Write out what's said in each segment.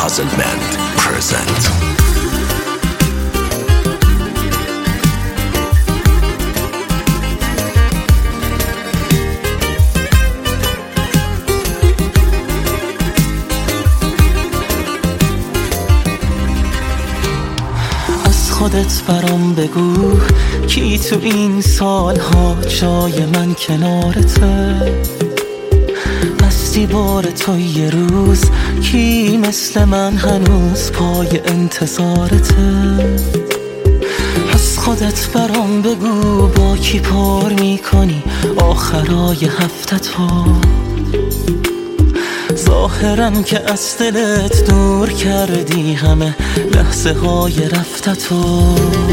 Puzzle Band present. خودت برام بگو کی تو این سالها جای من کنارته، مستی بار تو یه روز کی مثل من هنوز پای انتظارته. از خودت برام بگو با کی پر میکنی آخرای هفته‌تو، ظاهرم که از دلت دور کردی همه لحظه های رفتتو.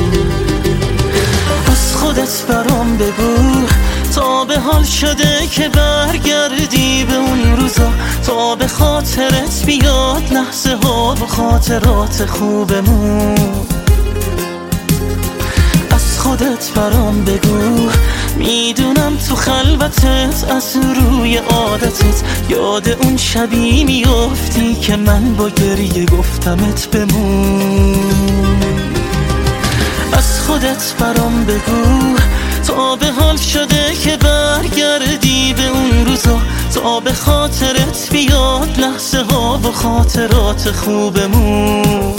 از خودت برام بگو تا به حال شده که برگردی به اون روزا، تا به خاطرت بیاد لحظه ها و خاطرات خوبمون. از خودت برام بگو میدونم تو خلوتت از روی عادتت یاد اون شبی میافتی که من با گریه گفتمت بمون. از خودت برام بگو تا به حال شده که برگردی به اون روزا، تا به خاطرت بیاد لحظه ها و خاطرات خوبمون.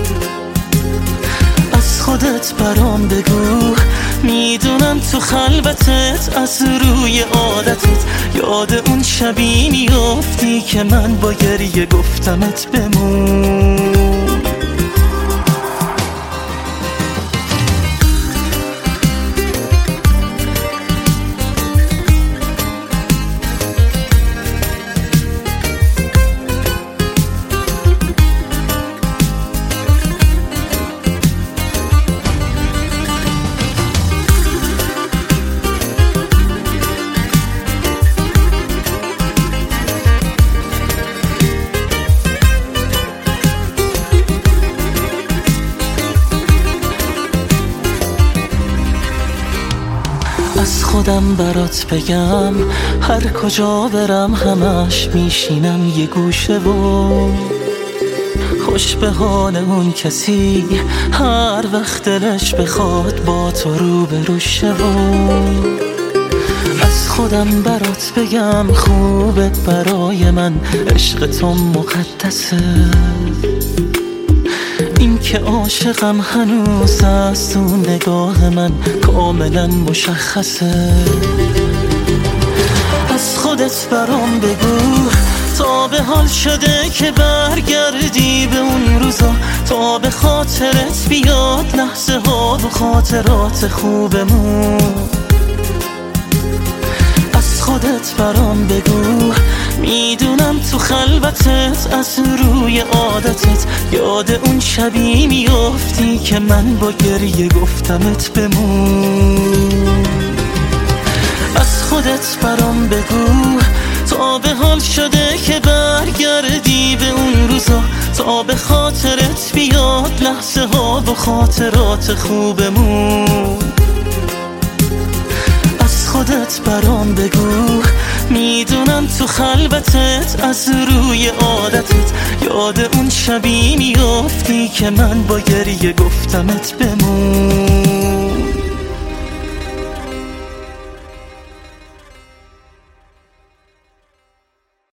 از خودت برام بگو میدونم تو خلوتت از روی عادتت یاد اون شبی میافتی که من با گریه گفتمت بمون. از خودم برات بگم هر کجا برم همش میشینم یه گوشه و خوش به حال اون کسی هر وقت دلش بخواد با تو روبرو شه. از خودم برات بگم خوبه برای من عشق تو مقدسه، این که عاشقم هنوز از تو نگاه من کاملا مشخصه. از خودت برام بگو تا به حال شده که برگردی به اون روزا، تا به خاطرت بیاد لحظه ها و خاطرات خوبمون. از خودت برام بگو میدونم تو خلوتت از روی عادتت یاد اون شبی میافتی که من با گریه گفتمت بمون. از خودت برام بگو تا به حال شده که برگردی به اون روزا، تا به خاطرت بیاد لحظه ها و خاطرات خوبمون. از خودت برام بگو میدونم تو خلوتت از روی عادتت یاد اون شبی میافتی که من با گریه گفتمت بمون.